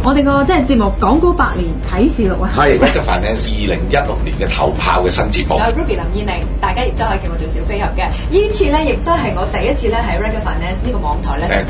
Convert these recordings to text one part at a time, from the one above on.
我哋個即係節目講古百年啟示錄啊， 係 Reggae Finance 2016年嘅頭炮嘅新節目。 有 Ruby 林燕玲，大家亦都可以叫我做小飛俠嘅。呢次咧亦都係我第一次咧喺 Reggae Finance 呢個網台咧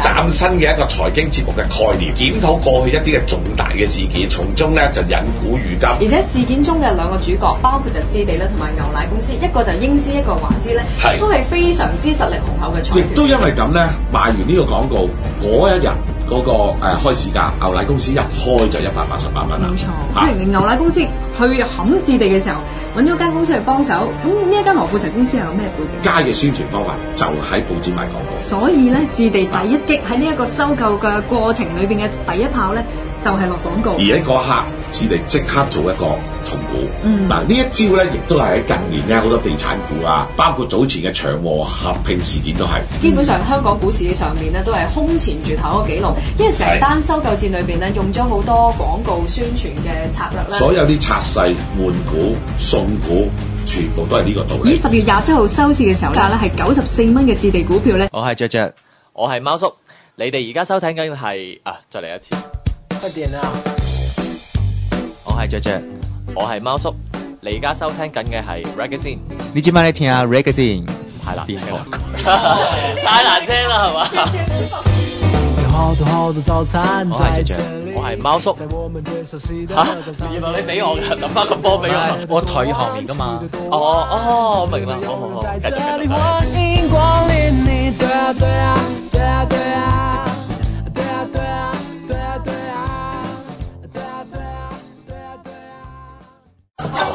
而且事件中嘅兩個主角，包括就置地咧同埋牛奶公司，一個就英資，一個華資咧，都係非常之實力雄厚嘅財團。 亦都因為咁咧，賣完呢個廣告嗰一日。嗰個開市價，牛奶公司一開就188蚊啦。 冇錯，即係牛奶公司去冚置地嘅時候，揾咗間公司去幫手。咁呢一間羅富齊公司係有咩背景？ 街嘅宣傳方法就喺報紙賣廣告。 所以咧，置地第一擊喺呢一個收購嘅過程裏邊嘅第一炮咧，就係落廣告。 而喺嗰一刻，置地即刻做一個重估。嗱呢一招咧，亦都係喺近年咧好多地產股啊，包括早前嘅長和合併事件都係。 基本上香港股市上面咧都係空前絕後嗰幾路，因為成單收購戰裏邊咧用咗好多廣告宣傳嘅策略咧。 所有啲拆細換股送股，全部都係呢個道理。 以10月27號收市嘅時候價咧係94蚊嘅置地股票咧。 我係雀雀，我係貓叔，你哋而家收聽緊係再嚟一次。 快點啊！ 我係雀雀，我係貓叔，你而家收聽緊嘅係 Reggae Scene。 你今晚你聽下 Reggae Scene， 太難聽啦，太難聽啦係嘛？ 好多好多早餐我係雀雀，我係貓叔。原來你俾我嘅，諗翻個波俾我。 我台後面噶嘛。 我明啦，好，繼續。 歡迎光臨你，對啊對啊對啊對啊對啊對啊對啊對啊對啊對啊對啊對啊。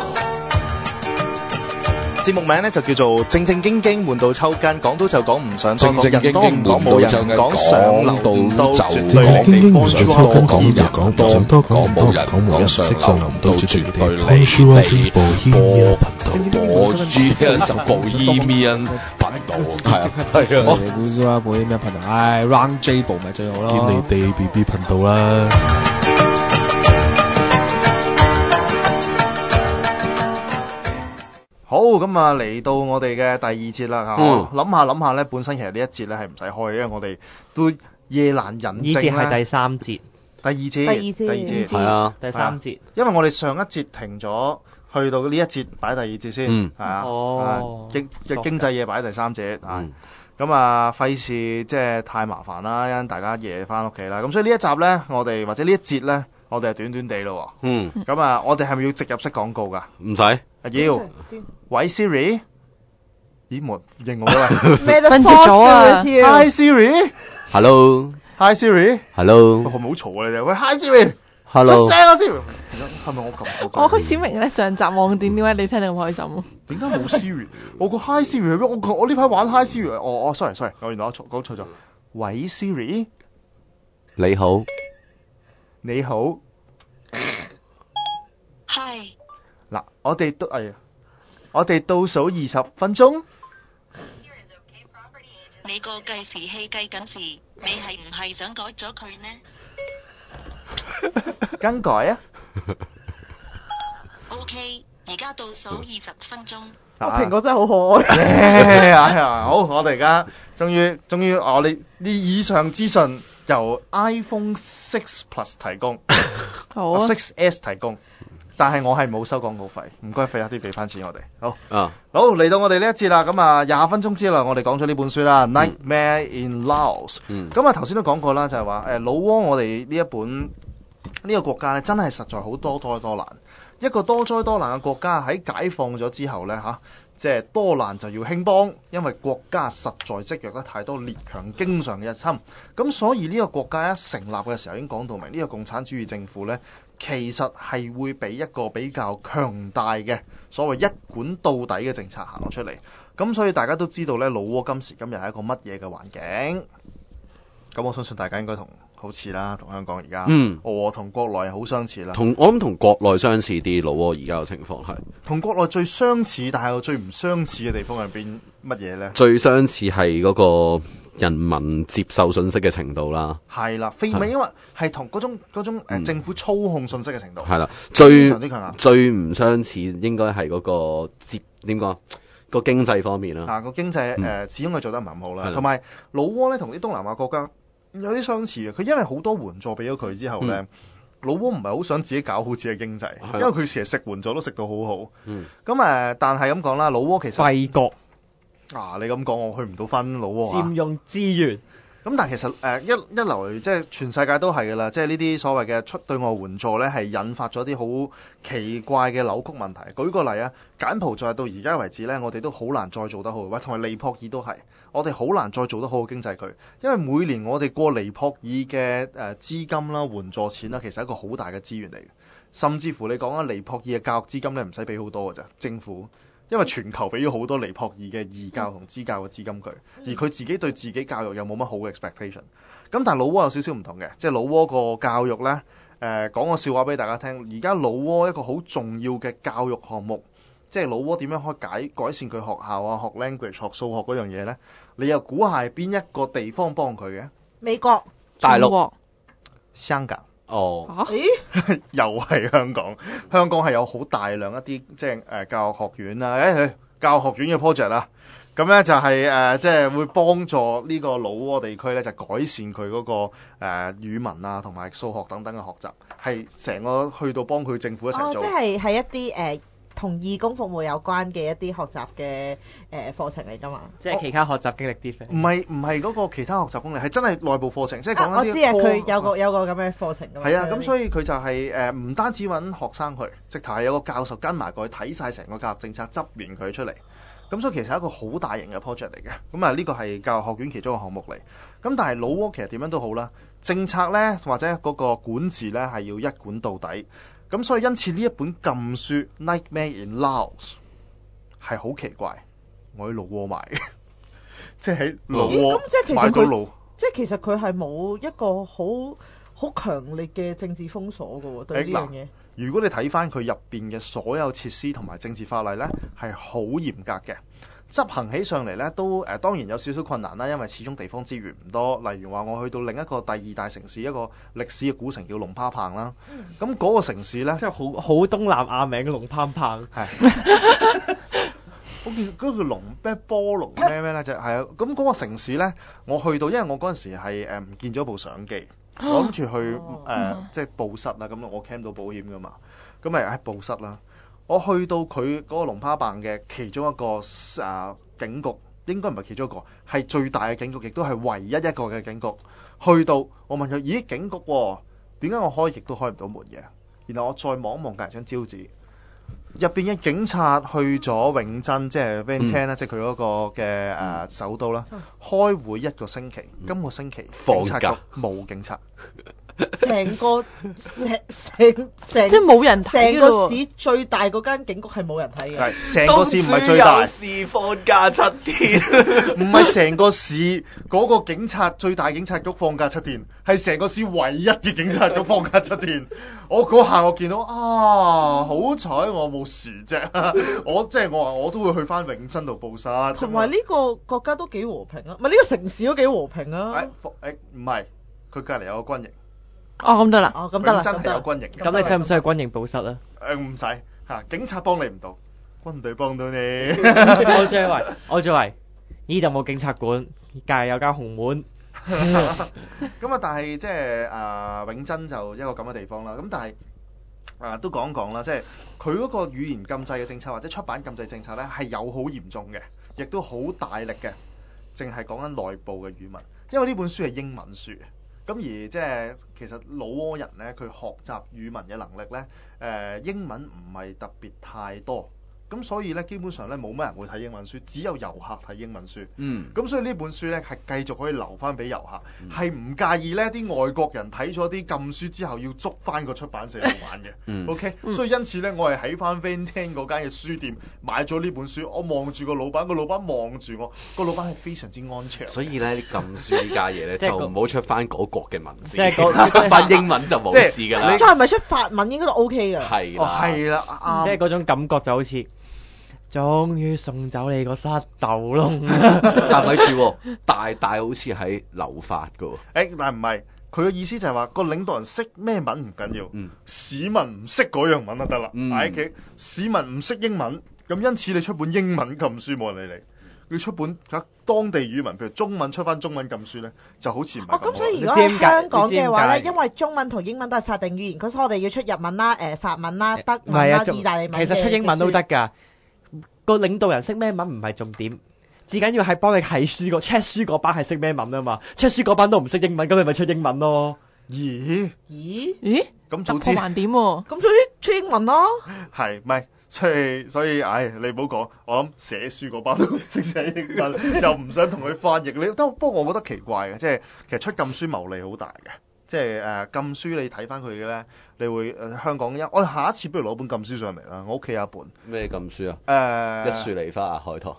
節目名咧就叫做正正經經悶到抽筋，講到就講唔上， 正正經經人多唔講冇人講，上流唔到絕對講離地方， 上多講就講多講冇人講，上流唔到絕對離地我知啊，就Bohemian頻道係啊， Bohemian頻道，Round J 部咪最好咯， 堅尼地 BB 頻道啦。 好，咁啊嚟到我哋嘅第二節啦嚇，諗下咧，本身其實呢一節咧係唔使開嘅，因為我哋都夜闌人靜咧。 呢節係第三節， 第二節係啊，第三節。 因為我哋上一節停咗，去到呢一節擺第二節先，係啊，經濟嘢擺第三節啊。咁啊，費事即係太麻煩啦，因大家夜翻屋企啦。咁所以呢一集咧，我哋或者呢一節咧，我哋係短短地咯。咁啊，我哋係咪要直入式廣告㗎？ 唔使。 要。喂 Siri， 咦冇應我啦， 咩都瞓着咗啊 ！Hi Siri，Hello，Hi Siri，Hello，好唔好嘈啊你哋？喂 Hi Siri，Hello，出聲啊 Siri，係咪我咁？ 我開始明咧，上集網點解你聽得咁開心？ 點解冇 Siri？ 我個 Hi Siri 係咩？我呢排玩 Hi Siri，sorry， 我原來我講錯咗。喂 Siri， 你好， 你好 ，Hi， 嗱，我哋倒數20分鐘。 你個計時器計緊時，你係唔係想改咗佢呢？ 更改啊 ！OK， 而家倒數20分鐘。 蘋果真係好可愛。 好，我哋而家終於我哋呢以上資訊由 iPhone 6 Plus 提供， 好啊 ，6S 提供。但係我係冇收廣告費，唔該費下啲俾翻錢我哋。好， 好嚟到我哋呢一節啦，咁啊20分鐘之內我哋講咗呢本書啦，Nightmare in Laos。咁啊頭先都講過啦，就係話老撾我哋呢一本呢個國家咧，真係實在好多災多難。一個多災多難嘅國家喺解放咗之後咧即係多難就要興邦，因為國家實在積弱得太多列強經常嘅入侵。咁所以呢個國家一成立嘅時候已經講到明，呢個共產主義政府咧，其實係會俾一個比較強大嘅所謂一管到底嘅政策行咗出嚟。咁所以大家都知道咧，老撾今時今日係一個乜嘢嘅環境。咁我相信大家應該好似啦，同香港而家，我同國內好相似啦。 我諗同國內相似啲，老撾而家嘅情況係。 同國內最相似，但係又最唔相似嘅地方係邊乜嘢咧？ 最相似係嗰個人民接受信息嘅程度啦。 係啦，非咪因為係同嗰種政府操控信息嘅程度。 係啦， 非常之強硬。 最唔相似應該係嗰個點講？個經濟方面啦。 個經濟始終佢做得唔係咁好啦。同埋老撾咧，同啲東南亞國家有啲相似嘅，佢因為好多援助俾咗佢之後咧， 老撾唔係好想自己搞好自己嘅經濟，因為佢其實食援助都食到好好。但係咁講啦，老撾其實廢國你咁講我去唔到翻老撾佔用資源。 咁但係其實一來即係全世界都係㗎啦，即係呢啲所謂嘅對外援助咧，係引發咗啲好奇怪嘅扭曲問題。舉個例啊，柬埔寨到而家為止咧，我哋都好難再做得好，或者同埋尼泊爾都係，我哋好難再做得好嘅經濟區，因為每年我哋過尼泊爾嘅資金啦、援助錢啦，其實係一個好大嘅資源嚟嘅。甚至乎你講緊尼泊爾嘅教育資金咧，唔使俾好多㗎咋，政府。因為全球俾咗好多尼泊爾嘅義教同支教嘅資金佢，而佢自己對自己教育又冇乜好嘅 expectation。咁但係老撾有少少唔同嘅，即係老撾個教育呢，講個笑話俾大家聽。而家老撾一個好重要嘅教育項目，即係老撾點樣可以改善佢學校啊、學 language、學數學嗰樣嘢呢？你又估下係邊一個地方幫佢嘅？ 美國、 大陸、 香港。 又係香港。香港係有好大量一啲即係教育學院啊，教育學院嘅 project 啦。咁咧就係即係會幫助呢個老撾地區咧，就改善佢嗰個語文啊同埋數學等等嘅學習，係成個去到幫佢政府一齊做。 即係一啲同義工服務有關嘅一啲學習嘅課程嚟㗎嘛， 即係其他學習經歷啲。 唔係嗰個其他學習功力，係真係內部課程，即係講一啲。 我知啊，佢有個咁嘅課程㗎嘛。 係啊，咁所以佢就係唔單止揾學生去，直頭係有個教授跟埋過去睇晒成個教育政策，執完佢出嚟。咁所以其實係一個好大型嘅 project 嚟嘅。咁啊呢個係教育學院其中一個項目嚟。咁但係老撾其實點樣都好啦，政策呢，或者嗰個管治呢，係要一管到底。咁所以因此呢一本禁書《Nightmare in Laos》係好奇怪，我喺老撾買嘅，即係喺老撾買到老。 即係其實佢係冇一個好強烈嘅政治封鎖嘅喎，對呢樣嘢。 如果你睇翻佢入邊嘅所有設施同埋政治法例呢，係好嚴格嘅。執行起上嚟呢，都當然有少少困難啦，因為始終地方資源唔多。例如話我去到另一個第二大城市，一個歷史嘅古城叫龍趴棒啦。咁嗰個城市呢， 即係好東南亞名嘅龍趴棒。係。 我見嗰個龍咩波龍咩呢，就係啊。咁嗰個城市呢，我去到，因為我嗰陣時係唔見咗部相機，我諗住去即係報失啦。咁我 claim 到保險噶嘛，咁咪喺報失啦。我去到佢嗰個龍趴棒嘅其中一個警局，應該唔係其中一個，係最大嘅警局，亦都係唯一一個嘅警局。去到我問佢：咦，警局喎，點解我開亦都開唔到門嘅？然後我再望一望隔離張招紙，入邊嘅警察去咗永珍，即係 Vientiane 啦，即係佢嗰個嘅首都啦，開會一個星期。今個星期放假冇警察。 成個即係冇人睇成個市最大嗰間警局係冇人睇嘅。 係成個市唔係最大。 有事放假7天， 唔係成個市嗰個警察最大警察局放假7天，係成個市唯一嘅警察局放假7天。我嗰下我見到好彩我冇事啫。我話我都會去翻永珍度報失。 同埋呢個國家都幾和平啊，唔係呢個城市都幾和平啊。 唔係，佢隔離有個軍營。 咁得啦， 咁得啦， 真係有軍營。 咁你使唔使去軍營報失啊？ 唔使嚇，警察幫你唔到，軍隊幫到你。 我最為呢度冇警察管，隔離有間紅門。 咁啊，但係即係永珍就一個咁嘅地方啦。咁但係都講講啦，即係佢嗰個語言禁制嘅政策或者出版禁制政策咧，係有好嚴重嘅，亦都好大力嘅，淨係講緊內部嘅語文，因為呢本書係英文書。咁而即係其實老撾人咧，佢學習語文嘅能力咧，英文唔係特別太多，咁所以咧基本上咧冇乜人會睇英文書，只有遊客睇英文書。咁所以呢本書咧係繼續可以留翻俾遊客，係唔介意呢啲外國人睇咗啲禁書之後要捉翻個出版社嚟玩嘅。OK，所以因此咧我係喺翻 Vientiane 嗰間嘅書店買咗呢本書，我望住個老闆，個老闆望住我，個老闆係非常之安詳。 所以咧禁書呢家嘢咧就唔好出翻嗰國嘅文字， 即係出翻英文就冇事㗎啦。 再唔係出法文應該都 OK 㗎。 係啦， 即係嗰種感覺就好似。終於送走你個塞豆窿， 但咪住，大好似喺留法噶。 但係唔係，佢嘅意思就係話個領導人識咩文唔緊要，市民唔識嗰樣文就得啦。喺屋企市民唔識英文，咁因此你出本英文禁書冇人理你。 要出本當地語文，譬如中文出翻中文禁書咧，就好似唔係咁好。 咁所以如果喺香港嘅話咧，因為中文同英文都係法定語言，所以我哋要出日文啦、法文啦、德文啦、意大利文。 其實出英文都得㗎，個領導人識咩文唔係重點。至緊要係幫你睇書個 check 書嗰班係識咩文啊嘛 ，check 書嗰班都唔識英文，咁你咪出英文咯。 咦？咁早知難點喎？ 咁早啲出英文咯。 係，唔係？所以，你唔好講，我諗寫書嗰班都識寫英文，又唔想同佢翻譯。不過我覺得奇怪嘅，即係其實出禁書牟利好大嘅，即係禁書你睇翻佢嘅咧，你會香港我哋下一次不如攞本禁書上嚟啦，我屋企有一本。 咩禁書啊？一樹梨花啊，海棠。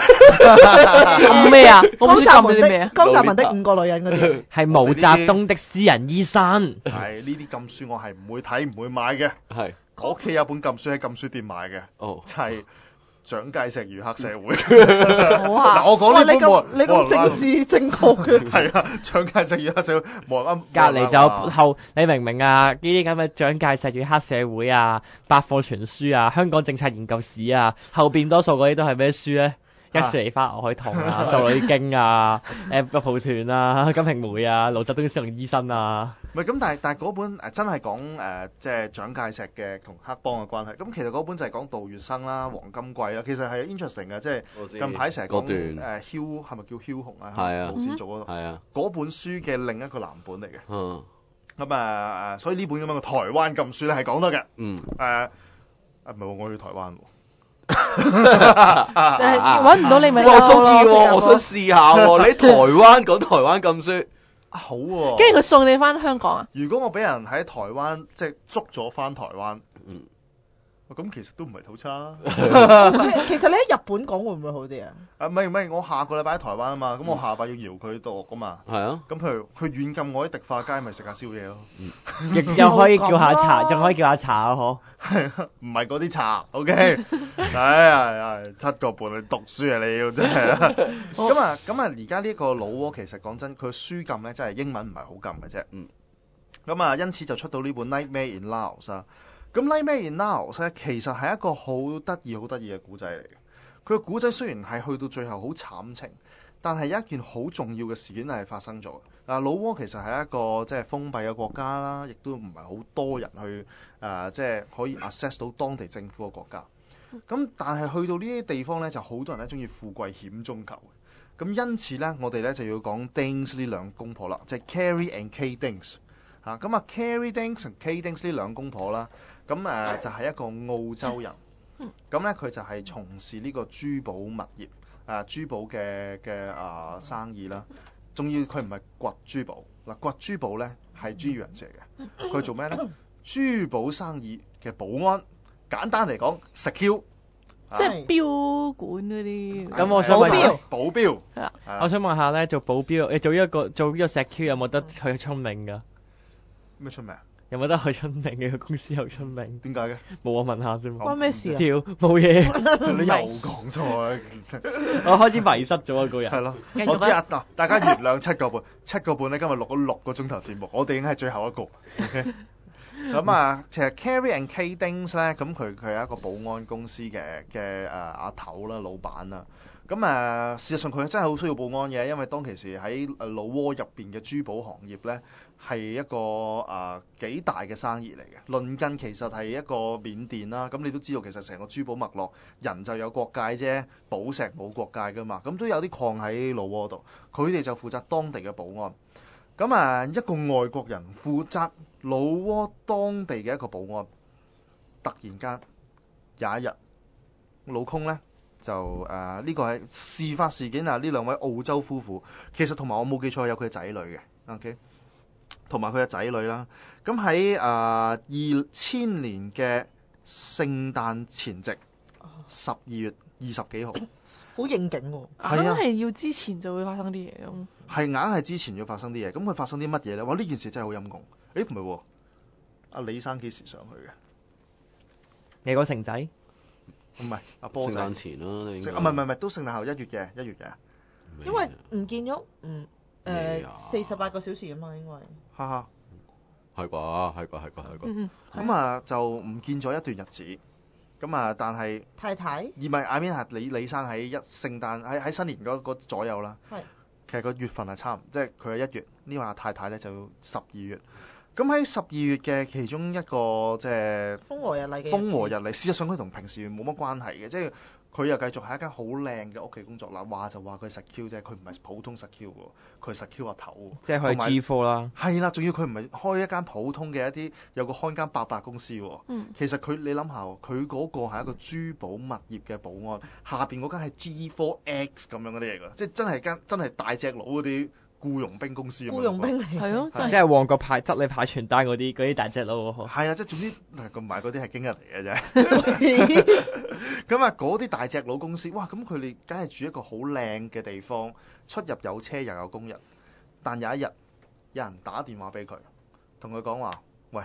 咩啊？ 江澤民的5個女人嗰啲， 係毛澤東的私人醫生。 係呢啲禁書我係唔會睇唔會買嘅。 係我屋企有本禁書喺禁書店買嘅。就係蔣介石與黑社會。 嗱， 我講呢本你咁政治正確嘅。 係啊，蔣介石與黑社會冇人啱。 隔離就你明唔明啊？呢啲咁嘅蔣介石與黑社會啊、百科全書啊、香港政策研究史啊，後邊多數嗰啲都係咩書咧？一樹梨花、海棠啊、素女經啊、蒲團啊、金瓶梅啊、毛澤東私人醫生啊。 唔係咁，但係嗰本真係講即係蔣介石嘅同黑幫嘅關係。咁其實嗰本就係講杜月笙啦、黃金貴啦，其實係 interesting 嘅，即係近排成日講梟係咪叫梟雄啊？ 係啊， 無線做嗰度。係啊，嗰本書嘅另一個藍本嚟嘅。咁所以呢本咁樣嘅台灣禁書咧係講得嘅。唔係我去台灣喎。 揾唔到你咪我中意喎，我想試下喎。你喺台灣講台灣禁書， 好喎。 跟住佢送你翻香港啊？ 如果我俾人喺台灣即係捉咗翻台灣，咁其實都唔係好差。 其實你喺日本講會唔會好啲啊？ 唔係，我下個禮拜喺台灣啊嘛，咁我下個禮拜要搖佢度噶嘛。係啊。咁譬如佢軟禁我喺迪化街，咪食下宵夜咯。 又可以叫下茶，仲可以叫下茶啊！嗬。 係啊，唔係嗰啲茶，OK。7個半你讀書啊，你要真係。咁啊，而家呢個老撾其實講真，佢書禁咧真係英文唔係好禁嘅啫。咁啊，因此就出到呢本《Nightmare in Laos》啊。咁《Nightmare in Laos》咧，其實係一個好得意嘅古仔嚟嘅。佢個古仔雖然係去到最後好慘情，但係有一件好重要嘅事件係發生咗。老撾其實係一個即係封閉嘅國家啦，亦都唔係好多人去即係可以 access 到當地政府嘅國家。咁但係去到呢啲地方咧，就好多人咧中意富貴險中求嘅。咁因此咧，我哋咧就要講 Dings 呢兩公婆啦，即係 Carrie and Kay Dings。咁Carrie Dings 同 Kay Dings 呢兩公婆啦，咁就係一個澳洲人。咁咧佢就係從事呢個珠寶物業珠寶嘅生意啦。仲要佢唔係掘珠寶掘珠寶咧係專業人士嚟嘅。佢做咩咧？珠寶生意嘅保安，簡單嚟講secure， 即係標管嗰啲。 咁我想問保鏢。 我想問下咧，做保鏢，你做呢個secure有冇得去出名㗎？ 咩出名？ 有冇得去出名嘅個公司又出名？ 點解嘅？冇， 我問下啫嘛。 關咩事啊？ 冇嘢。 你又講錯啊！ 我開始迷失咗一個人。 係咯，我知啊。嗱，大家原諒7個半，7個半咧今日錄咗6個鐘頭節目，我哋已經係最後一個。OK。咁其實 Carrie and Kay Dings 咧，咁佢係一個保安公司嘅阿頭啦，老闆啦。咁事實上佢真係好需要保安嘅，因為當其時喺老撾入邊嘅珠寶行業咧係一個幾大嘅生意嚟嘅。鄰近其實係一個緬甸啦，咁你都知道其實成個珠寶脈絡，人就有國界啫，寶石冇國界噶嘛，咁都有啲礦喺老撾度，佢哋就負責當地嘅保安。咁一個外國人負責老撾當地嘅一個保安，突然間有一日，老公咧就呢個係事發事件啊！呢兩位澳洲夫婦其實同埋我冇記錯有佢嘅仔女嘅 ，OK， 同埋佢嘅仔女啦。咁喺2000年嘅聖誕前夕，12月20幾號。 好應景喎， 硬係要之前就會發生啲嘢咁。 係硬係之前要發生啲嘢，咁佢發生啲乜嘢咧？哇！呢件事真係好陰功。唔係喎，阿李生幾時上去嘅？ 你個成仔？ 唔係阿波仔。 聖誕前咯， 唔係，都聖誕後1月嘅。 因為唔見咗48個小時啊嘛，因為。 哈哈。係啩。咁就唔見咗一段日子。 咁啊，但係太太， 而唔係 I mean 係李生喺聖誕喺新年嗰左右啦。 係。 其實個月份係差唔，即係佢係1月，呢個太太咧就12月。咁喺12月嘅其中一個即係風和日麗嘅風和日麗，事實上佢同平時冇乜關係嘅，即係佢又繼續喺一間好靚嘅屋企工作啦。話就話佢實 Q 啫，佢唔係普通實 Q 喎，佢實 Q 阿頭喎。 即係去 G4 啦。係啦，仲要佢唔係開一間普通嘅一啲有個看更伯伯公司喎。其實你諗下，佢嗰個係一個珠寶物業嘅保安，下邊嗰間係 G4X 咁樣嗰啲嚟㗎，即係真係大隻佬嗰啲。僱傭兵公司咁樣， 僱傭兵嚟係咯， 即係旺角執你派傳單嗰啲大隻佬喎。 係啊，即係總之同埋嗰啲係京一嚟嘅啫。咁啊，嗰啲大隻佬公司，哇！咁佢哋梗係住一個好靚嘅地方，出入有車又有工人。但有一日，有人打電話俾佢，同佢講話：喂，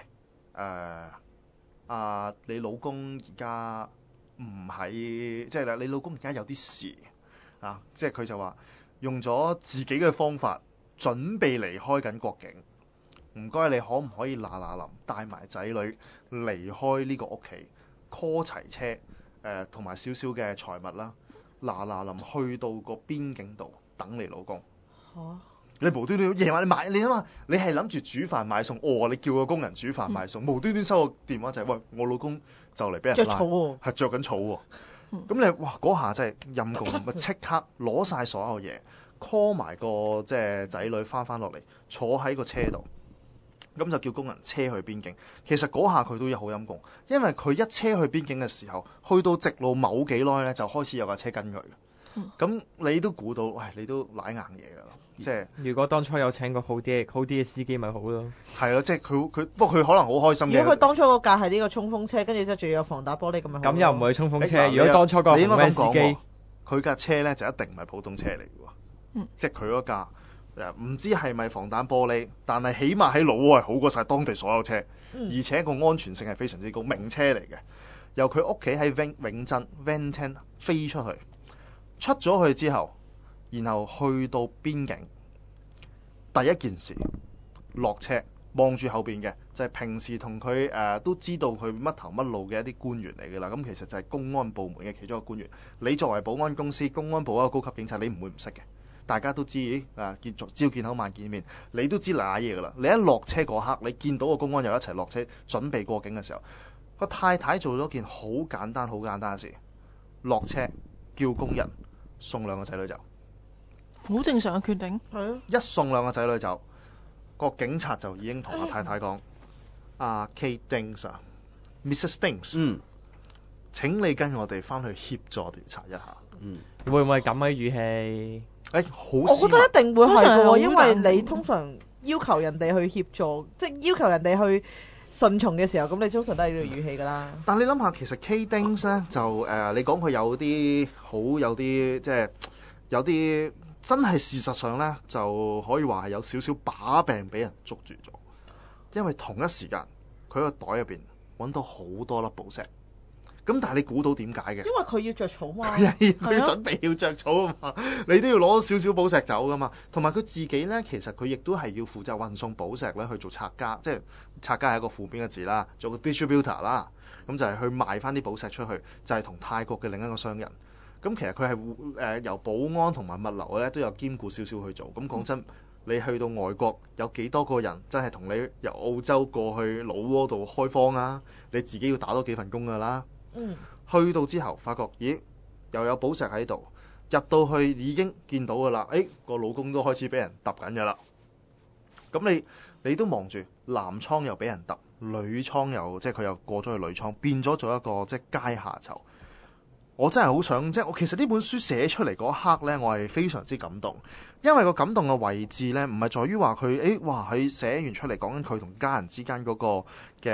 你老公而家唔喺，即係你老公而家有啲事啊！即係佢就話。用咗自己嘅方法準備離開緊國境，唔該你可唔可以嗱臨帶埋仔女離開呢個屋企 ，call 齊車同埋少少嘅財物啦，嗱臨去到個邊境度等你老公。你無端端夜晚你諗下，你係諗住煮飯買餸，你叫個工人煮飯買餸，無端端收個電話就係喂，我老公就嚟俾人拉，係着緊草喎。咁你哇嗰下真係陰公，咪即刻攞晒所有嘢 call 埋個即係仔女翻落嚟，坐喺個車度，咁就叫工人車去邊境。其實嗰下佢都有好陰公，因為佢一車去邊境嘅時候，去到直路冇幾耐咧，就開始有架車跟佢。咁你都估到，喂，你都舐硬嘢㗎啦，即係。如果當初有請個好啲嘅司機咪好咯。係咯，即係佢不過佢可能好開心嘅。如果佢當初個價係呢個衝鋒車，跟住之後仲要有防打玻璃咁樣。咁又唔係衝鋒車。如果當初個紅 van 司機，佢架車咧就一定唔係普通車嚟嘅喎。即係佢嗰架唔知係咪防彈玻璃，但係起碼喺老撾係好過晒當地所有車，而且個安全性係非常之高，名車嚟嘅。由佢屋企喺永珍 Van10 飛出去。出咗去之後，然後去到邊境，第一件事落車望住後邊嘅就係平時同佢都知道佢乜頭乜路嘅一啲官員嚟嘅啦。咁其實就係公安部門嘅其中一個官員。你作為保安公司、公安部一個高級警察，你唔會唔識嘅。大家都知朝見口晚見面，你都知嗱嘢噶啦。你一落車嗰刻，你見到個公安又一齊落車準備過境嘅時候，個太太做咗件好簡單嘅事，落車叫工人送兩個仔女走， 好正常嘅決定。 係啊， 一送兩個仔女走，個警察就已經同阿太太講：Kate Dings 啊 ，Mrs Dings，請你跟我哋翻去協助調查一下。 會唔會咁嘅語氣？ 好， 我覺得一定會係嘅，因為你通常要求人哋去協助，即係要求人哋去順從嘅時候，咁你通常都係呢個語氣㗎啦。但你諗下，其實 Kate Dings 咧就你講佢有啲即係有啲真係事實上咧就可以話係有少少把柄俾人捉住咗，因為同一時間佢個袋入邊揾到好多粒寶石。咁但係你估到點解嘅？因為佢要着草嘛，佢要準備要着草啊嘛，你都要攞少少寶石走噶嘛。同埋佢自己咧，其實佢亦都係要負責運送寶石咧去做拆家，即係拆家係一個負面嘅字啦，做個 distributor 啦。咁就係去賣翻啲寶石出去，就係同泰國嘅另一個商人。咁其實佢係由保安同埋物流咧都有兼顧少少去做。咁講真，你去到外國有幾多個人真係同你由澳洲過去老撾度開荒啊？你自己要打多幾份工㗎啦。去到之後發覺，咦，又有寶石喺度，入到去已經見到㗎啦。個老公都開始俾人揼緊㗎啦。咁你都望住男倉又俾人揼，女倉又即係佢又過咗去女倉，變咗做一個即係階下囚。我真係好想即係我其實呢本書寫出嚟嗰一刻呢，我係非常之感動，因為個感動嘅位置呢，唔係在於話佢佢寫完出嚟講緊佢同家人之間嗰個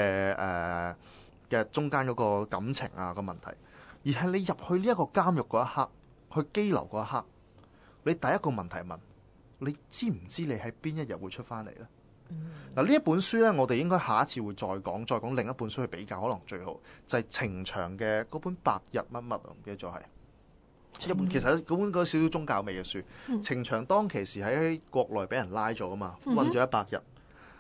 嘅中間嗰個感情啊個問題，而係你入去呢一個監獄嗰一刻，去羈留嗰一刻，你第一個問題問你知唔知你喺邊一日會出翻嚟呢？嗱，呢一本書呢，我哋應該下一次會再講另一本書去比較，可能最好就係程翔嘅嗰本《百日乜乜》，唔記得咗係一本其實嗰本嗰少少宗教味嘅書。程翔當其時喺國內俾人拉咗啊嘛，韞咗100日。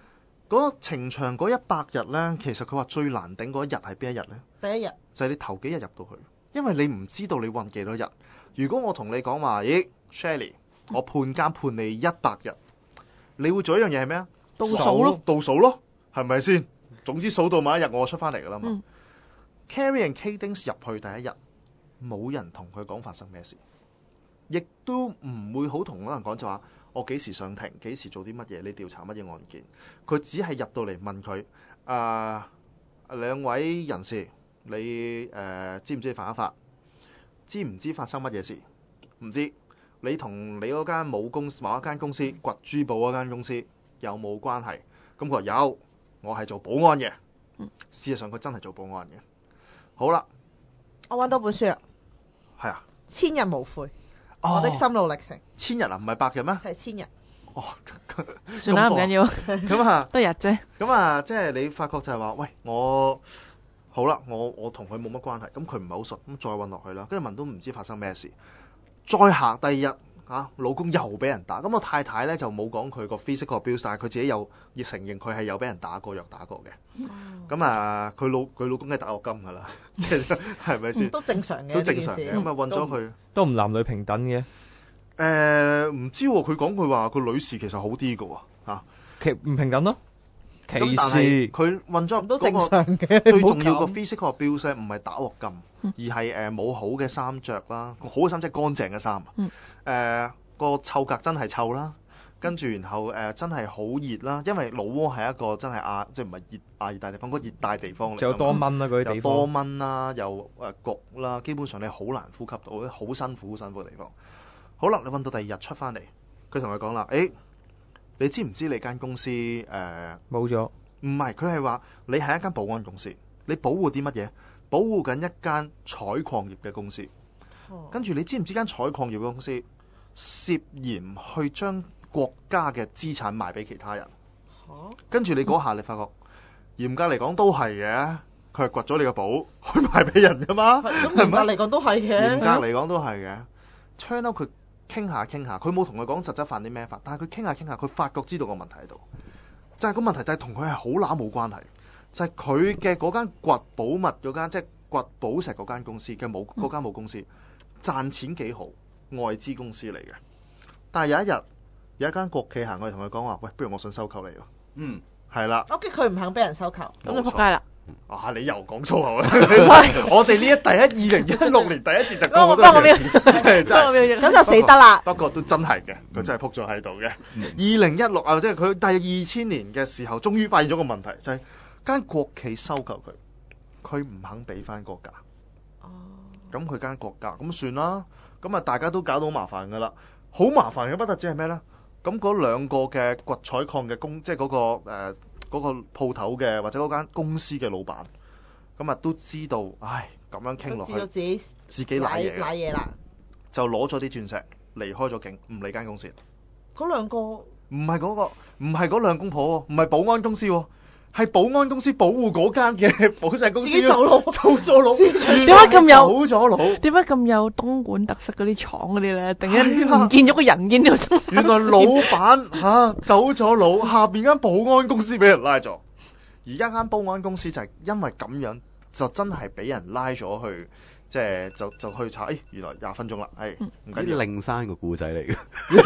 嗰程長嗰100日咧，其實佢話最難頂嗰一日係邊一日咧？ 第一日就係你頭幾日入到去，因為你唔知道你運幾多日。如果我同你講話，咦 Shelley， 我判監判你100日，你會做一樣嘢係咩啊？ 倒數咯， 倒數咯，係咪先？總之數到某一日我出翻嚟㗎啦嘛。Carrie and Cadence 入去第一日，冇人同佢講發生咩事，亦都唔會好同嗰人講就話我幾時上庭，幾時做啲乜嘢，你調查乜嘢案件。佢只係入到嚟問佢兩位人士，你知唔知犯咗法？知唔知發生乜嘢事？唔知。你同你嗰間某一間公司掘珠寶嗰間公司有冇關係？咁佢話有，我係做保安嘅。事實上佢真係做保安嘅。好啦， 我揾到本書啦。 係啊。 千日無悔，我的心路歷程。 千日啊，唔係100日咩？ 係千日。 哦， 算啦，唔緊要。 咁啊， 得日啫。 咁啊，即係你發覺就係話，喂，我好啦，我同佢冇乜關係，咁佢唔係好熟，咁再揾落去啦，跟住問都唔知發生咩事。再下第2日老公又俾人打，咁我太太咧就冇講佢個 physical abuse，但係佢自己有亦承認佢係有俾人打過、虐打過嘅。咁啊，佢老公係打過金㗎啦，係咪先？ 都正常嘅， 都正常嘅。咁啊，揾咗佢都唔男女平等嘅。 唔知喎，佢講佢話個女士其實好啲㗎喎嚇， 其唔平等咯。歧視佢揾咗都正常嘅。 最重要個 physical abuse 唔係打鑊金，而係冇好嘅衫着啦，好嘅衫即係乾淨嘅衫。個臭格真係臭啦，跟住然後真係好熱啦，因為老撾係一個真係即係唔係亞熱帶地方，個熱帶地方嚟。 仲有多蚊啦，嗰啲地方。 多蚊啦，又焗啦，基本上你好難呼吸到，好辛苦嘅地方。好啦，你揾到第2日出翻嚟，佢同佢講啦，你知唔知你間公司冇咗？ 唔係，佢係話你係一間保安公司，你保護啲乜嘢？保護緊一間採礦業嘅公司。跟住你知唔知間採礦業嘅公司涉嫌去將國家嘅資產賣俾其他人？跟住你嗰下你發覺，嚴格嚟講都係嘅，佢係掘咗你個寶去賣俾人噶嘛？ 咁嚴格嚟講都係嘅。 嚴格嚟講都係嘅。turn out佢傾下，佢冇同佢講實質犯啲咩法，但係佢傾下，佢發覺知道個問題喺度，就係個問題就係同佢係好乸冇關係，就係佢嘅嗰間掘寶物嗰間，即係掘寶石嗰間公司嘅嗰間母公司賺錢幾好，外資公司嚟嘅。但係有一日有一間國企行過嚟同佢講話，喂，不如我想收購你喎。係啦。 OK，佢唔肯俾人收購， 咁就仆街啦。 你又講粗口啦！我哋呢2016年第一節就講咗多嘢， 咁就死得啦。 不過都真係嘅，佢真係仆咗喺度嘅。2016啊，即係佢第2000年嘅時候，終於發現咗個問題，就係間國企收購佢唔肯俾翻個價。咁佢間國價咁算啦，咁啊大家都搞到好麻煩噶啦，好麻煩嘅不特止係咩咧？咁嗰兩個嘅掘採礦嘅即係嗰個鋪頭嘅或者嗰間公司嘅老闆，咁啊都知道，咁樣傾落去， 知道自己賴嘢啦， 就攞咗啲鑽石離開咗境，唔理間公司。 嗰兩個唔係嗰兩公婆，唔係保安公司，係保安公司保護嗰間嘅寶石公司。 自己走佬， 點解咁有東莞特色嗰啲廠嗰啲咧？突然間唔見咗個人，見到原來老闆走咗佬，下邊間保安公司俾人拉咗。而家間保安公司就係因為咁樣，就真係俾人拉咗去，即係就去查。原來20分鐘啦，唔緊要。 靈山個故仔嚟嘅。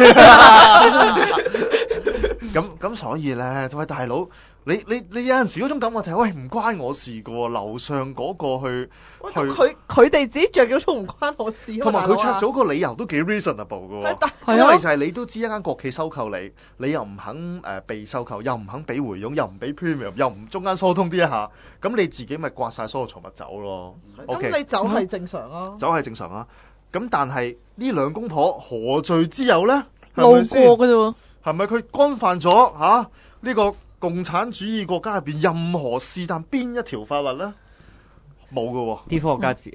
咁所以咧，就係大佬，你有陣時嗰種感覺就係，喂，唔關我事噶喎，樓上嗰個去佢哋自己着咗都唔關我事。 同埋佢着咗個理由都幾 reasonable 噶喎，因為就係你都知一間國企收購你又唔肯被收購，又唔肯俾回佣，又唔俾 premium， 又唔中間疏通啲一下，咁你自己咪刮晒所有財物走咯。 咁你走係正常啊， 走係正常啊。咁但係呢兩公婆何罪之有咧？ 路過嘅啫。 係咪佢干犯咗呢個共產主義國家入邊任何是但邊一條法律咧？冇㗎喎。顛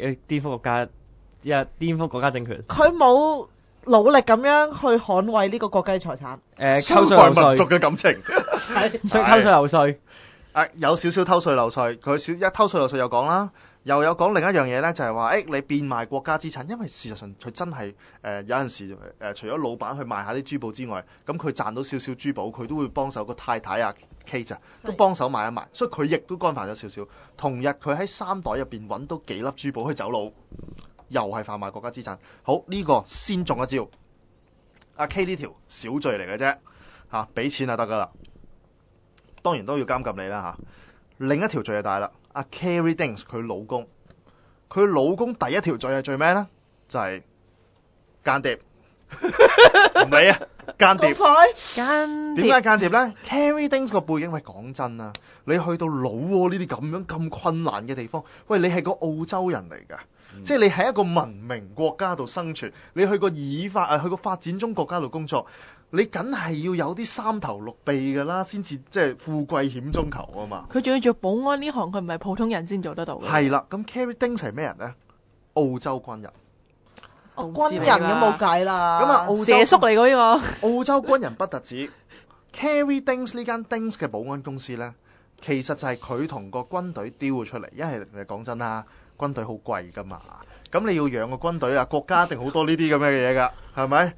覆國家政權。 佢冇努力咁樣去捍衛呢個國家財產。 溝稅游說民族嘅感情。 溝稅游說。 有少少偷稅漏稅，佢一偷稅漏稅又講啦，又有講另一樣嘢咧，就係話你變賣國家資產，因為事實上佢真係有陣時除咗老闆去賣下啲珠寶之外，咁佢賺到少少珠寶，佢都會幫手個太太啊 Kate 都幫手買一賣，所以佢亦都干犯咗少少。同日佢喺衫袋入邊揾到幾粒珠寶去走佬，又係販賣國家資產。好，呢個先中一招。阿 K 呢條小罪嚟嘅啫，俾錢就得噶啦。當然都要監禁你啦嚇。另一條罪就大啦，阿 Carrie Dings 佢老公第一條罪係罪咩咧？就係間諜，唔係啊，間諜。點解間諜咧 ？Carrie Dings 個背景，喂講真啊，你去到老撾呢啲咁困難嘅地方，喂你係個澳洲人嚟㗎。即係你喺一個文明國家度生存，你去個去個發展中國家度工作，你梗係要有啲三頭六臂㗎啦，先至即係富貴險中求啊嘛。 佢仲要做保安呢行，佢唔係普通人先做得到嘅。 係啦，咁 Carrie Dings 係咩人咧？澳洲軍人。 軍人咁冇計啦。 咁啊， 蛇叔嚟嗰個。 澳洲軍人不特止，Carrie Dings 呢間 Dings 嘅保安公司咧，其實就係佢同個軍隊丟出嚟，因為講真啦。軍隊好貴㗎嘛，咁你要養個軍隊啊，國家一定好多呢啲咁嘅嘢㗎，係咪？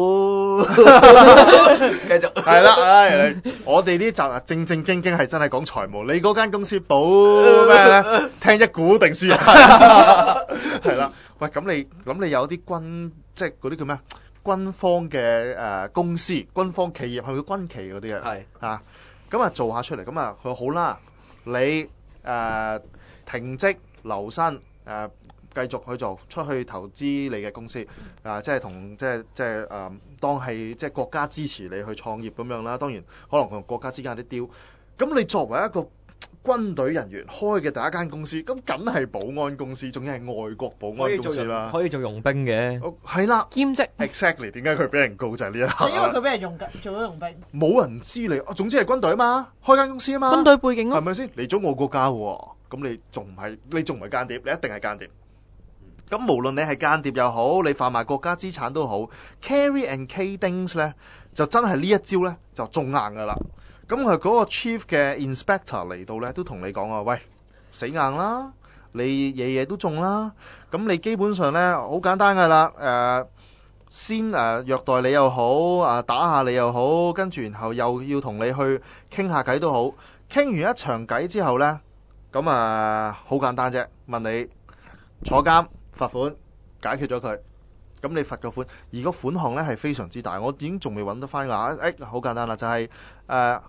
繼續係啦，我哋呢集啊正正經經係真係講財務，你嗰間公司保咩咧？聽一股定輸啊？係啦，喂，咁你有啲即係嗰啲叫咩？軍方嘅公司、軍方企業係咪叫軍企嗰啲啊？係啊，咁啊做下出嚟，咁啊佢話好啦，你停職。留薪繼續去做，出去投資你嘅公司即係當係即係國家支持你去創業咁樣啦。當然可能同國家之間有啲雕。咁你作為一個軍隊人員開嘅第一間公司，咁梗係保安公司，仲要係外國保安公司啦。 可以做傭兵嘅。 係啦， 兼職。 Exactly， 點解佢俾人告就係呢一下？ 因為佢俾人做咗傭兵。冇人知你，總之係軍隊啊嘛，開間公司啊嘛。 軍隊背景咯。 係咪先？嚟咗我國家喎。咁你仲唔係間諜？你一定係間諜。咁無論你係間諜又好，你販賣國家資產都好 ，Carrie and Kate Dings 咧就真係呢一招咧就中硬㗎啦。咁佢嗰個 Chief 嘅 Inspector 嚟到咧都同你講啊，喂，死硬啦，你嘢都中啦。咁你基本上咧好簡單㗎啦，先虐待你又好，打下你又好，跟住然後又要同你去傾下偈都好。傾完一場偈之後咧。咁好簡單啫，問你坐監罰款解決咗佢，咁你罰個款，而個款項咧係非常之大，我已經仲未揾得翻㗎。好簡單啦，就係判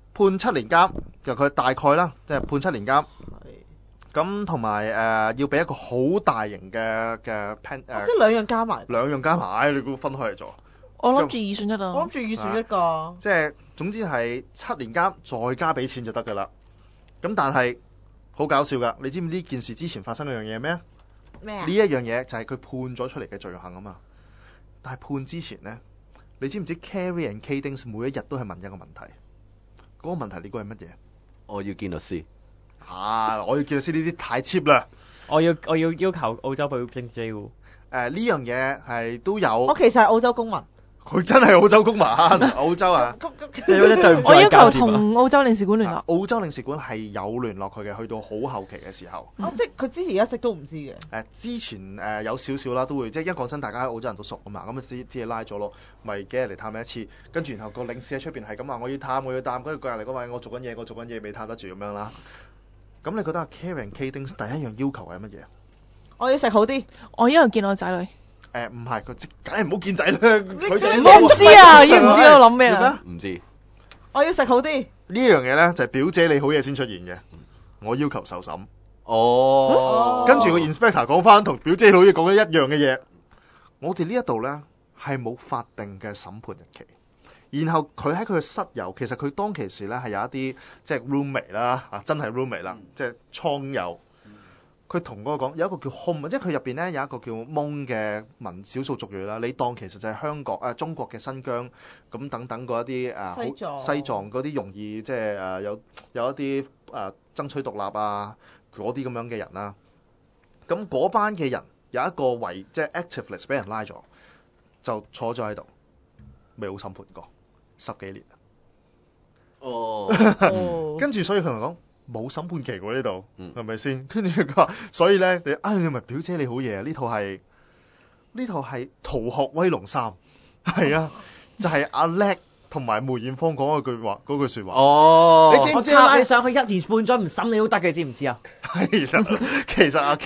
7年監，就佢大概啦，即係判7年監。咁同埋要俾一個好大型嘅 pen 即係兩樣加埋。 你估分開嚟做？ 我諗住2選1啊。 我諗住2選1個。 即係總之係7年監，再加俾錢就得㗎啦。咁但係。好搞笑㗎！你知唔知呢件事之前發生嗰樣嘢咩？ 咩啊？ 呢一樣嘢就係佢判咗出嚟嘅罪行啊嘛。但係判之前呢，你知唔知 Carrie and Kate Dings 每一日都係問一個問題？嗰個問題你估係乜嘢？ 我要見律師。 我要見律師呢啲太 cheap 啦。 我要求澳洲保證機會。 呢樣嘢係都有。 我其實係澳洲公民。 佢真係澳洲公民，澳洲啊！ 我要求同澳洲領事館聯絡。 澳洲領事館係有聯絡佢嘅，去到好後期嘅時候。 即係佢之前一直都唔知嘅。 之前有少少啦，都會即係因為講真，大家澳洲人都熟啊嘛，咁啲嘢拉咗咯，咪幾日嚟探你一次，跟住然後個領事喺出邊係咁話，我要探，跟住佢入嚟講話，我做緊嘢，未探得住咁樣啦。咁你覺得 Carrie and Kate Dings 第一樣要求係乜嘢？ 我要食好啲， 我因為見我仔女。 唔係，佢梗係唔好見仔啦。佢我唔知啊，已經唔知我諗咩啦。 唔知。 我要食好啲。 呢樣嘢咧就係表姐你好嘢先出現嘅。我要求受審。跟住個 inspector 講翻同表姐好嘢講咗一樣嘅嘢。我哋呢一度咧係冇法定嘅審判日期。然後佢喺佢嘅室友，其實佢當其時咧係有一啲即係 roommate 啦，真係 roommate 啦，即係倉友。佢同嗰個講有一個叫 Home， 即係佢入邊咧有一個叫蒙嘅少數族裔啦。你當其實就係香港中國嘅新疆咁等等嗰一啲西藏嗰啲容易即係有一啲爭取獨立啊嗰啲咁樣嘅人啦。咁嗰班嘅人有一個即係 activist 俾人拉咗，就坐咗喺度，未好審判過10幾年。 跟住所以佢同我講冇審判期喎呢度，係咪先？跟住佢話，所以咧你咪表姐你好嘢啊！呢套係《逃學威龍3》，係啊，就係阿叻同埋梅艷芳講嗰句説話。 哦， 你知唔知啊？ 拉上去1年半載唔審你都得嘅，知唔知啊？ 其實阿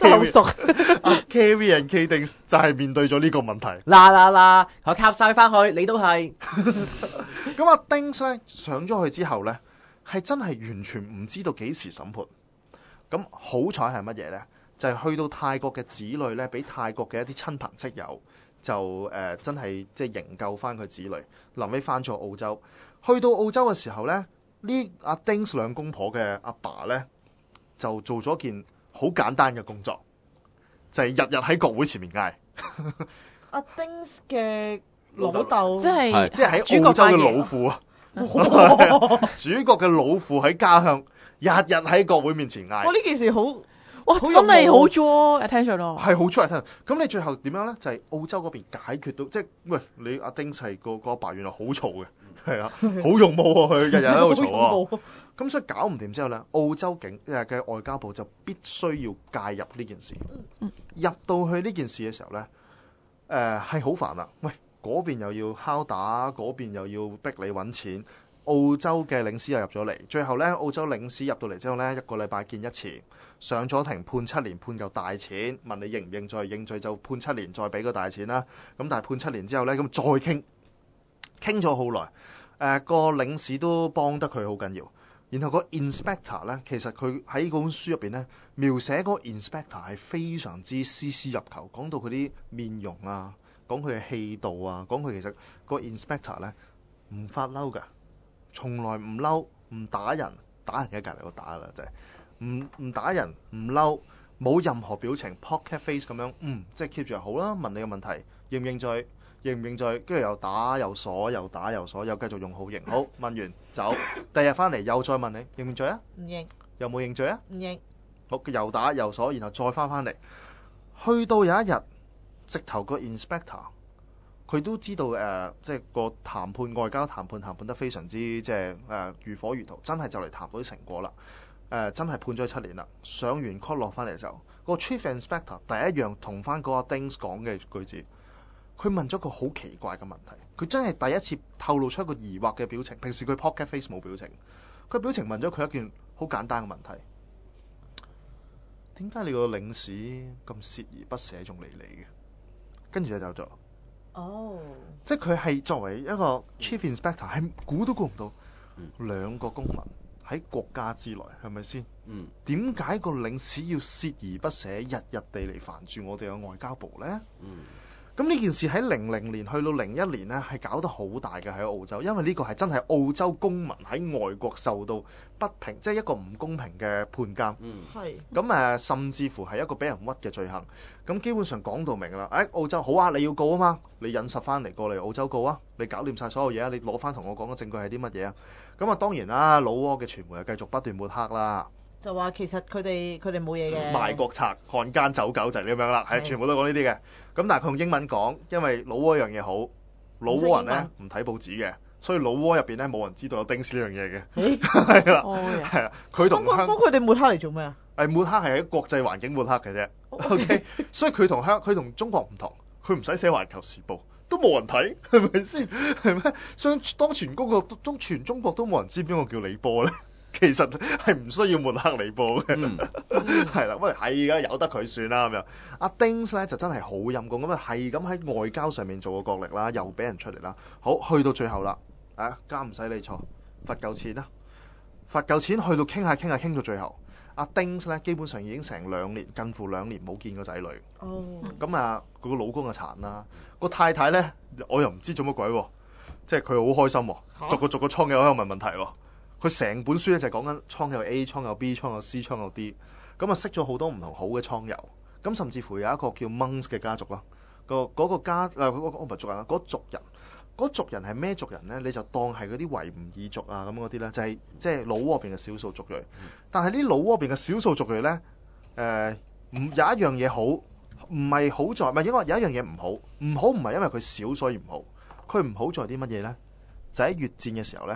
Carrie and K-Ding 就係面對咗呢個問題。 嗱，我卡晒翻去，你都係。 咁阿丁咧上咗去之後咧，係真係完全唔知道幾時審判。咁好彩係乜嘢咧？就係去到泰國嘅子女咧，俾泰國嘅一啲親朋戚友就真係即係營救翻佢子女，臨尾翻咗澳洲。去到澳洲嘅時候咧，阿丁兩公婆嘅阿爸咧就做咗件好簡單嘅工作，就係日日喺國會前面嗌。 阿丁嘅老豆即係喺澳洲嘅老父啊！主角嘅老父喺家鄉日日喺國會面前嗌。 哇！呢件事好〜 哇！真係好 draw attention 咯， 係好 draw attention。咁你最後點樣咧？就係澳洲嗰邊解決到，即係喂你阿丁係個阿爸原來好嘈嘅，係啊，好勇武喎，佢日日喺度嘈啊。咁所以搞唔掂之後咧，澳洲嘅外交部就必須要介入呢件事。入到去呢件事嘅時候咧，係好煩啦。喂，嗰邊又要敲打，嗰邊又要逼你揾錢。澳洲嘅領事又入咗嚟，最後咧澳洲領事入到嚟之後咧，一個禮拜見一次，上咗庭判7年，判夠大錢，問你認唔認罪，認罪就判7年，再俾個大錢啦。咁但係判7年之後咧，咁再傾咗好耐，個領事都幫得佢好緊要。然後個 inspector 咧，其實佢喺嗰本書入邊咧描寫嗰個 inspector 係非常之絲絲入扣，講到佢啲面容啊，講佢嘅氣度啊，講佢其實個 inspector 咧唔發嬲㗎。從來唔嬲，唔打人，打人嘅隔離我打啦，就係唔打人，唔嬲，冇任何表情 ，poker face 咁樣，即係 keep 住好啦。問你個問題，認唔認罪？認唔認罪？跟住又打又鎖，又打又鎖，又繼續用好型。好，問完走，第日翻嚟又再問你認唔認罪啊？唔認。有冇認罪啊？唔認。好，又打又鎖，然後再翻嚟，去到有一日，直頭個 inspector。佢都知道即係個談判外交談判得非常之即係如火如荼，真係就嚟談到啲成果啦。真係判咗7年啦。上完 court 落翻嚟就個 chief inspector 第一樣同翻嗰個 Dings 講嘅句子，佢問咗個好奇怪嘅問題。佢真係第一次透露出一個疑惑嘅表情。平時佢 poker face 冇表情，佢表情問咗佢一件好簡單嘅問題：點解你個領事咁鍥而不捨仲嚟你嘅？跟住就走咗。即係佢係作為一個 chief inspector，係估都估唔到兩個公民喺國家之內，係咪先？點解個領事要鍥而不捨，日日地嚟煩住我哋嘅外交部呢？咁呢件事喺00年去到01年呢，係搞得好大嘅喺澳洲，因為呢個係真係澳洲公民喺外國受到不平，即係一個唔公平嘅判監。咁甚至乎係一個俾人屈嘅罪行。咁基本上講到明啦，澳洲好啊，你要告啊嘛，你引實翻嚟過嚟澳洲告啊，你搞掂晒所有嘢啊，你攞翻同我講嘅證據係啲乜嘢啊？咁啊當然啦，老撾嘅傳媒又繼續不斷抹黑啦。 就話其實佢哋冇嘢嘅， 賣國賊、漢奸走狗就係咁樣啦，係全部都講呢啲嘅。咁但係佢用英文講，因為老撾一樣嘢好，老撾人咧唔睇報紙嘅，所以老撾入邊咧冇人知道有丁斯呢樣嘢嘅。係啦，係啊，佢同佢哋抹黑嚟做咩啊？ 抹黑係喺國際環境抹黑嘅啫。OK， 所以佢同中國唔同，佢唔使寫環球時報，都冇人睇，係咪先？係咩？當全中國都冇人知邊個叫李波咧？其實係唔需要抹黑李波嘅，係啦，喂，係而家由得佢算啦咁樣。阿丁咧就真係好陰功，咁係咁喺外交上面做個角力啦，又俾人出嚟啦。好，去到最後啦，監唔使理錯，罰夠錢啦，罰夠錢去到傾到最後，阿丁咧基本上已經成2年，近乎2年冇見個仔女。咁佢個老公就殘啦，個太太咧我又唔知做乜鬼喎，即係佢好開心喎，逐個倉友喺度問問題喎。佢成本書咧就係講緊倉友 A、倉友 B、倉友 C、倉友 D， 咁識咗好多唔同好嘅倉友，咁甚至乎有一個叫 Monks 嘅家族啦，嗰個家唔係族人啦，嗰族人係咩族人咧？你就當係嗰啲維吾爾族啊咁嗰啲咧，就係即係老撾邊嘅少數族裔。但係呢老撾邊嘅少數族裔咧，有一樣嘢好，唔係好在，唔係應該有一樣嘢唔好，唔係因為佢少所以唔好，佢唔好在啲乜嘢咧？就喺越戰嘅時候咧，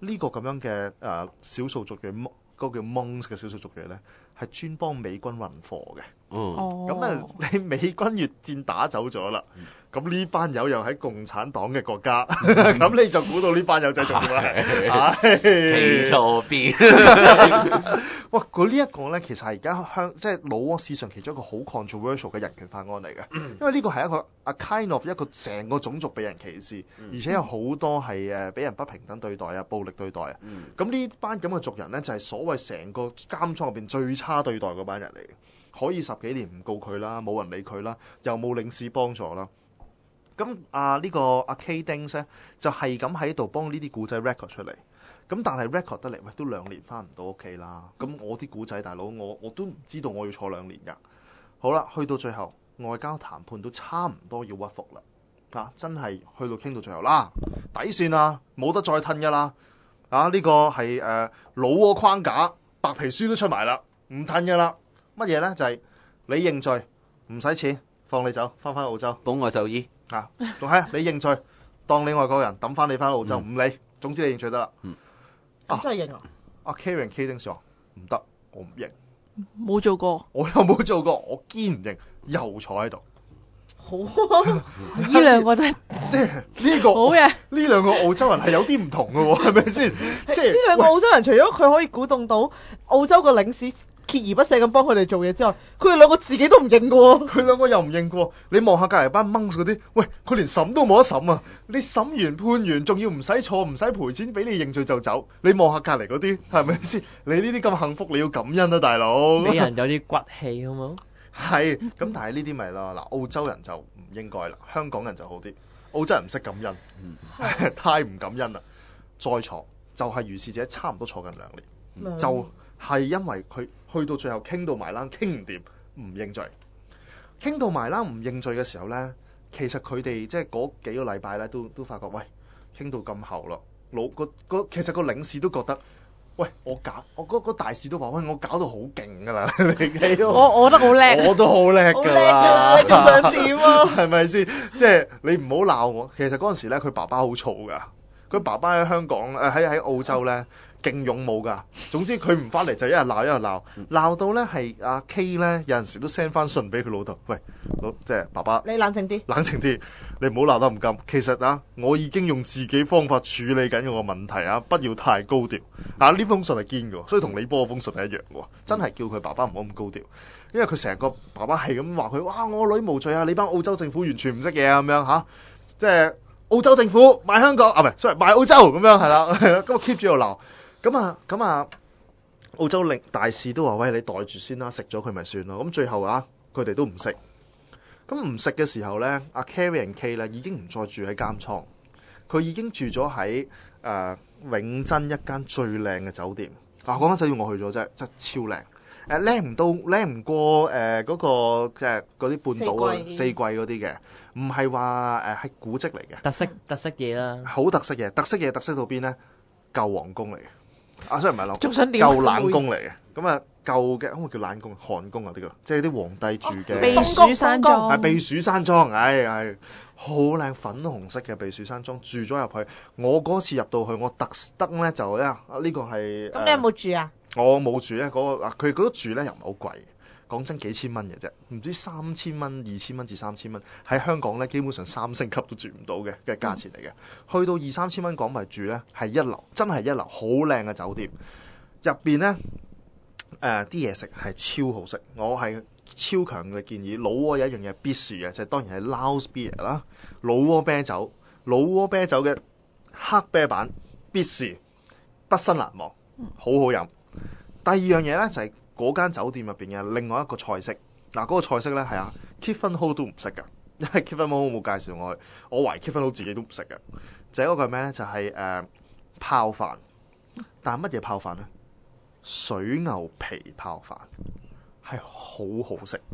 呢個咁樣嘅少數族裔，嗰個叫 Hmong 嘅少數族裔咧，係專幫美軍運貨嘅。咁你美軍越戰打走咗啦，咁呢班友又喺共產黨嘅國家，咁你就估到呢班友仔做咩？ 企錯邊？ 哇！佢呢一個咧，其實係而家即係老撾史上其中一個好 controversial 嘅人權法案嚟嘅，因為呢個係一個 kind of 一個成個種族被人歧視，而且有好多係俾人不平等對待啊、暴力對待啊。咁呢班咁嘅族人咧，就係所謂成個監倉入邊最差對待嗰班人嚟嘅。可以10幾年唔告佢啦，冇人理佢啦，又冇領事幫助啦。咁呢個阿 K Dings 咧，就係咁喺度幫呢啲古仔 record 出嚟。咁但係 record 得嚟，喂都2年翻唔到屋企啦。咁我啲古仔大佬，我都唔知道我要坐2年㗎。好啦，去到最後外交談判都差唔多要屈服啦。真係去到傾到最後啦，底線啦，冇得再褪㗎啦。呢個係老撾框架，白皮書都出埋啦，唔褪㗎啦。乜嘢咧？就係你認罪，唔使錢，放你走，翻澳洲， 保外就醫仲係你認罪，當你外國人，抌翻你翻澳洲，唔理，總之你認罪得啦。 真係認啊！ 阿 Karen K Dings 話唔得，我唔認， 冇做過， 我又冇做過，我堅唔認，又坐喺度。 好，呢兩個真係即係呢個好嘅。 呢兩個澳洲人係有啲唔同嘅喎，係咪先？即係呢兩個澳洲人，除咗佢可以鼓動到澳洲個領事鍥而不捨咁幫佢哋做嘢之外，佢哋兩個自己都唔認嘅喎。 佢兩個又唔認嘅喎。你望下隔離班掹嗰啲，喂，佢連審都冇得審啊！你審完判完，仲要唔使坐，唔使賠錢，俾你認罪就走。你望下隔離嗰啲，係咪先？你呢啲咁幸福，你要感恩啊，大佬！ 俾人有啲骨氣好冇？ 係，咁但係呢啲咪咯，嗱，澳洲人就唔應該啦，香港人就好啲。澳洲人唔識感恩，太唔感恩啦。再坐就係如是者，差唔多坐緊2年，就係因為佢去到最後傾到埋啦，傾唔掂，唔認罪。傾到埋啦，唔認罪嘅時候咧，其實佢哋即係嗰幾個禮拜咧，都發覺，喂，傾到咁後咯，其實個領事都覺得，喂，我個大使都話，喂，我搞到好勁㗎啦， 我覺得好叻， 我都好叻㗎啦， 你仲想點啊？ 係咪先？即係你唔好鬧我。其實嗰陣時咧，佢爸爸好燥㗎，佢爸爸喺香港喺澳洲咧。勁勇武㗎，總之佢唔翻嚟就一日鬧一日鬧，鬧到咧係阿 K 咧有陣時都 send 翻信俾佢老豆，喂，即係爸爸， 你冷靜啲， 你唔好鬧得咁急。其實我已經用自己方法處理緊我個問題啊，不要太高調。呢封信係堅㗎，所以同你波封信係一樣㗎，真係叫佢爸爸唔好咁高調，因為佢成個爸爸係咁話佢，哇，我女無罪啊，你班澳洲政府完全唔識嘢啊咁樣即係澳洲政府賣香港賣澳洲咁樣係啦，咁我 keep 住度鬧。咁澳洲大使都話，喂，你袋住先啦，食咗佢咪算咯。咁最後佢哋都唔食。咁唔食嘅時候咧，阿 Carrie and Kay 咧已經唔再住喺監倉，佢已經住咗喺永珍一間最靚嘅酒店。嗰間酒店我去咗啫，真係超靚。靚唔過嗰個即係嗰啲半島四季嗰啲嘅，唔係話係古蹟嚟嘅。 特色嘢啦， 好特色嘢，特色到邊咧？舊皇宮嚟嘅，雖然唔係仲想點？ 舊冷宮嚟嘅，咁舊嘅可唔可以叫冷宮？漢宮呢個，即係啲皇帝住嘅避暑山莊， 避暑山莊，係好靚粉紅色嘅避暑山莊，住咗入去。我嗰次入到去，我特登咧就呢個係。咁你有冇住啊？ 我冇住咧，佢嗰度住咧又唔係好貴。講真幾千蚊嘅啫，唔知3000蚊、2000蚊至3000蚊，喺香港咧基本上3星級都住唔到嘅價錢嚟嘅。去到2-3千蚊港幣住咧係一流，真係一流，好靚嘅酒店。入邊咧啲嘢食係超好食，我係超強嘅建議。老撾有一樣嘢必試嘅，就係當然係 Laos Beer 啦，老撾啤酒嘅黑啤版必試，畢生難忘，好好飲。第二樣嘢咧就係嗰間酒店入邊嘅另外一個菜式，嗰個菜式咧係Kevin Ho 都唔識㗎，因為 Kevin Ho 冇介紹我懷疑 Kevin Ho 自己都唔識㗎。就係嗰個咩咧？就係泡飯，但係乜嘢泡飯咧？水牛皮泡飯係好好食，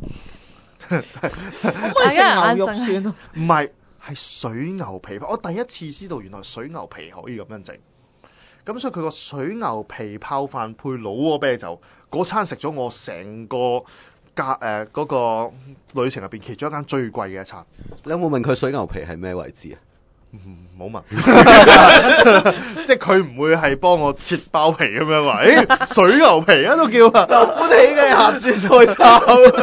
可以食牛肉算咯？ 唔係水牛皮泡，我第一次知道原來水牛皮可以咁樣整。咁所以佢個水牛皮泡飯配老撾啤酒，嗰餐食咗我成個嗰個旅程入邊其中一間最貴嘅一餐。 你有冇問佢水牛皮係咩位置啊？ 唔好問，即係佢唔會係幫我切包皮咁樣話，水牛皮啊都叫啊， 又歡喜嘅鹹酸菜炒。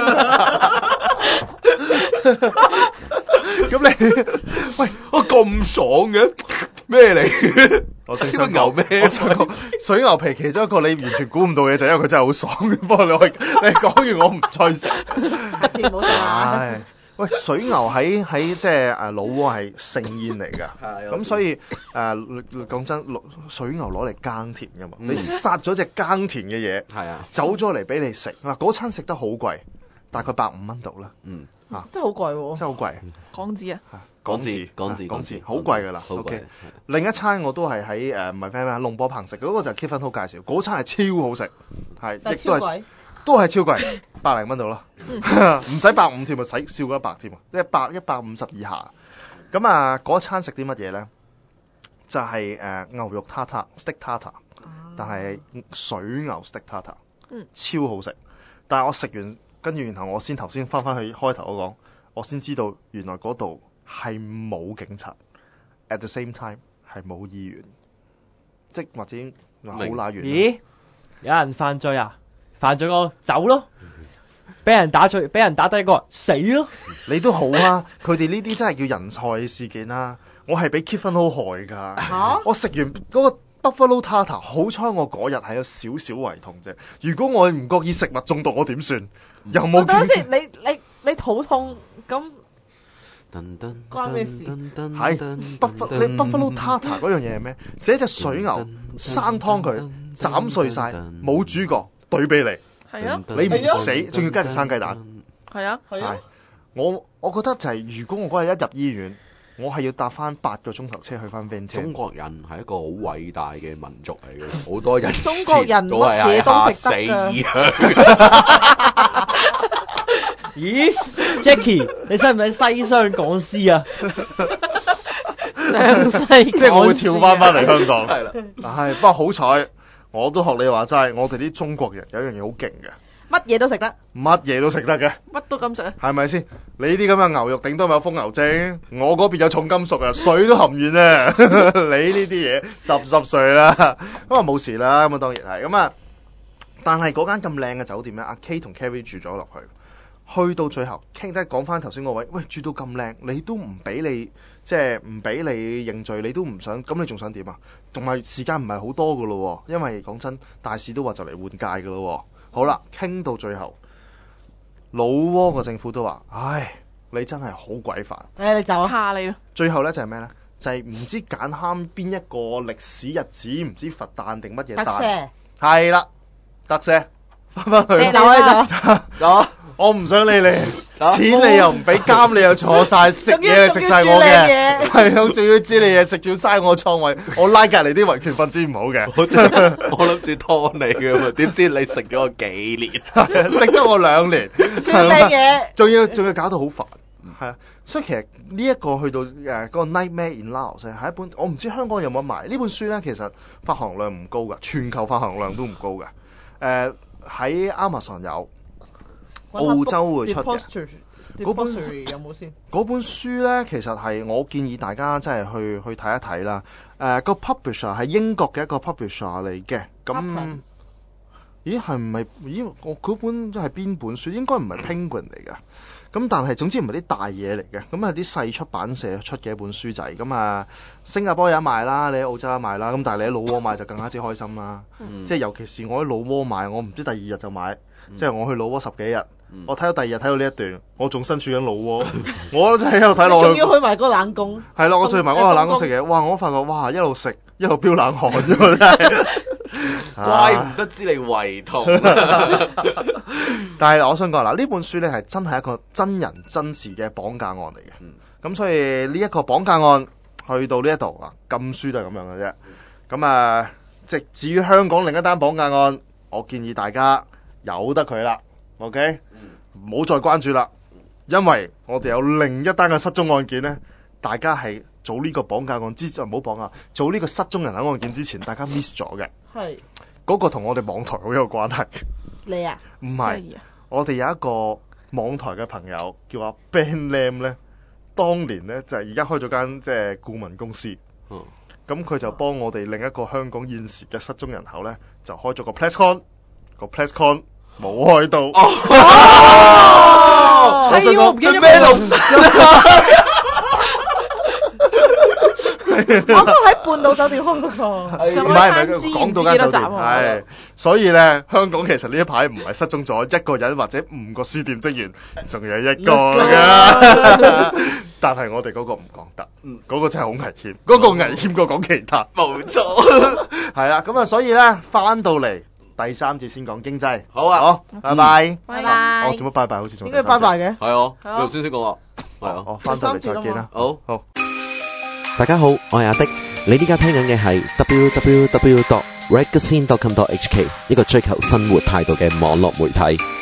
咁你喂咁爽嘅咩嚟？ 我正想牛咩？我想講水牛皮其中一個你完全估唔到嘅就係因為佢真係好爽。不過你講完我唔再食。唉，喂，水牛喺即係老撾係盛宴嚟㗎。咁所以講真，水牛攞嚟耕田㗎嘛。你殺咗隻耕田嘅嘢，走咗嚟俾你食嗱，嗰餐食得好貴，大概150蚊度啦。 真係好貴喎！ 真係好貴， 港紙啊！ 港紙，好貴㗎啦。OK， 另一餐我都係喺唔係咩龍波棚食，嗰個就係 Kevin Ho 介紹，嗰餐係超好食，亦都係超貴，100零蚊度啦，唔使150添啊，使少過100添啊，150以下。咁啊，嗰餐食啲乜嘢咧？就係牛肉 tartar steak tartar，但係水牛 steak tartar，超好食。但係我食完。跟住然後我頭先翻去開頭我講，我先知道原來嗰度係冇警察 ，at the same time 係冇醫院，即或者好拉遠。 咦？有人犯罪啊？犯罪個走咯，俾人打低個死咯。 你都好啊，佢哋呢啲真係叫人才事件啦。我係俾 Kevin Ho 害㗎，我食完嗰個。Buffalo Tartar， 好彩我嗰日係有少少胃痛啫。如果我唔覺意食物中毒，我點算？又冇警察。 等先，你肚痛咁關咩事？ 係 Buffalo Tartar 嗰樣嘢係咩？就一隻水牛生湯佢斬碎晒，冇主角對俾你。 係啊， 你唔死，仲要加隻生雞蛋。 係啊， 我覺得就係如果我嗰日一入醫院。我係要搭翻8個鐘頭車去翻 Van。 中國人係一個好偉大嘅民族嚟嘅，好多人中國人乜嘢都食得㗎。 咦 ，Jackie， 你使唔使西雙講師啊？ 兩西即係我會跳翻嚟香港。係啦，係不過好彩，我都學你話齋，我哋啲中國人有一樣嘢好勁嘅。 乜嘢都食得， 乜嘢都食得嘅， 乜都咁食啊？ 係咪先？你啲咁嘅牛肉頂多咪有瘋牛精，我嗰邊有重金屬啊，水都含完啊！你呢啲嘢濕碎啦，咁啊冇事啦，咁啊當然係咁啊。但係嗰間咁靚嘅酒店咧，阿 K 同 Carrie 住咗落去，去到最後傾即係講翻頭先嗰位，喂住到咁靚，你都唔俾你即係唔俾你認罪，你都唔想，咁你仲想點啊？同埋時間唔係好多噶咯，因為講真，大使都話就嚟換屆噶咯。好啦，傾到最後，老撾個政府都話：唉，你真係好鬼煩。 你就怕你咯。 最後咧就係咩咧？就係唔知揀啱邊一個歷史日子，唔知佛誕定乜嘢誕。特赦。係啦，特赦。翻去。 你走。 我唔想理你，錢你又唔俾，監你又坐晒，食嘢你食晒我嘅，係啊，仲要知你嘢食，仲要嘥我倉位，我拉隔離啲維權分子唔好嘅。 我諗住拖你嘅嘛，點知你食咗我幾年？ 食咗我2年， 仲要靚嘢， 仲要搞到好煩，係啊。所以其實呢一個去到嗰個 Nightmare in Laos 係一本，我唔知香港有冇得賣呢本書咧。其實發行量唔高㗎，全球發行量都唔高㗎。喺 Amazon 有。澳洲會出嘅嗰本有冇先？ 嗰本書咧，其實係我建議大家即係去睇一睇啦。個 publisher 係英國嘅一個 publisher 嚟嘅。咁，咦係唔係？咦我嗰本係邊本書？應該唔係 Penguin 嚟㗎。咁但係總之唔係啲大嘢嚟嘅。咁係啲細出版社出嘅一本書仔。咁啊，新加坡有得賣啦，你喺澳洲有得賣啦。咁但係你喺老撾買就更加之開心啦。即係尤其是我喺老撾買，我唔知第2日就買。即係我去老撾10幾日。我睇到第2日睇到呢一段，我仲身處緊老撾，我都真係喺度睇落去。 仲要去埋嗰個冷宮。係咯，我去埋嗰個冷宮食嘢，哇！我發覺哇，一路食一路飆冷汗啫喎，真係。 怪唔得知你胃痛。 但係我想講嗱，呢本書咧係真係一個真人真事嘅綁架案嚟嘅。咁所以呢一個綁架案去到呢一度啊，禁書都係咁樣嘅啫。咁啊，即係至於香港另一單綁架案，我建議大家由得佢啦。OK，唔好再關注啦，因為我哋有另一單嘅失蹤案件咧，大家係做呢個綁架案之前，唔好綁啊，做呢個失蹤人口案件之前，大家 miss 咗嘅。係。嗰個同我哋網台好有關係。 你啊？ 唔係，我哋有一個網台嘅朋友叫阿 Ben Lam 咧， 當年咧就係而家開咗間即係顧問公司。咁佢就幫我哋另一個香港現時嘅失蹤人口咧，就開咗個 PlesCon， 個 PlesCon 冇開到。 係喎，唔記得咩我都喺半島酒店開嗰個，上海灘講到間酒店係，所以咧香港其實呢一排唔係失蹤咗一個人或者5個書店職員，仲有一個㗎。但係我哋嗰個唔講得，嗰個真係好危險，嗰個危險過講其他。冇錯，係啦，咁啊，所以咧翻到嚟第3節先講經濟。好啊，好，拜拜， 拜拜。 我做乜拜拜？好似做應該拜拜嘅。 係啊，你頭先講啊，係啊， 我翻到嚟再見啦。好。 大家好，我係阿迪，你呢家聽緊嘅係 www.ragazine.com.hk 一個追求生活態度嘅網絡媒體。